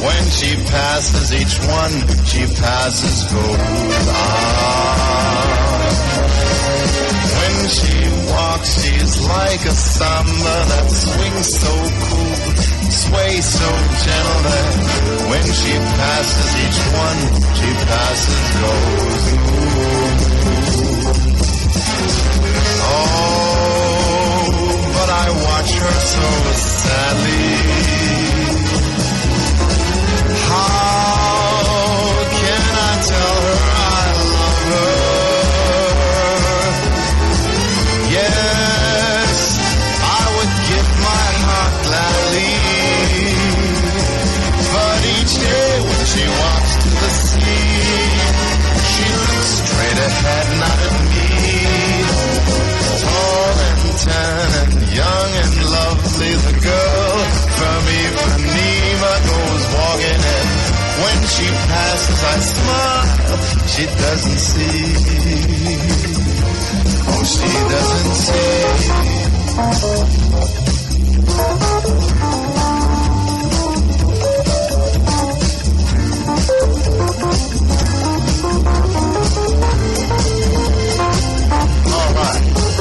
When she passes each one, she passes goes on. When she walks, she's like a samba that swings so cool, sways so gentle that when she passes each one, she passes goes. Oh, but I watch her so sadly. How can I tell her I love her? Yes, I would give my heart gladly. But each day when she walks to the sea, she looks straight ahead, not at me. Tall and tan and young and lovely, the girl from Ipanema goes walking in. When she passes, I smile. She doesn't see. Oh, she doesn't see. All right.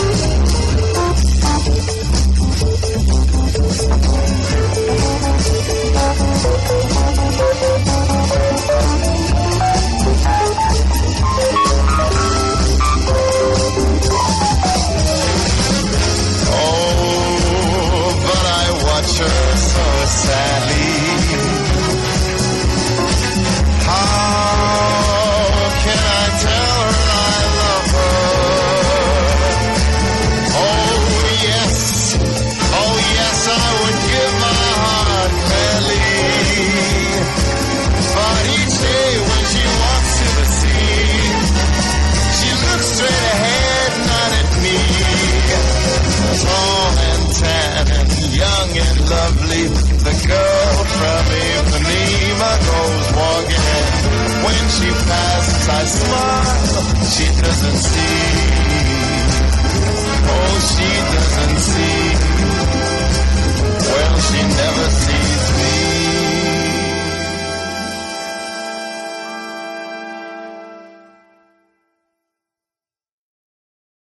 Her so sadly. How can I tell her I love her? Oh yes, I would give my heart gladly. But each day when she walks to the sea, she looks straight ahead, not at me. Tall and tan and young and lovely, the girl from Ipanema goes walking. When she passes, I smile. She doesn't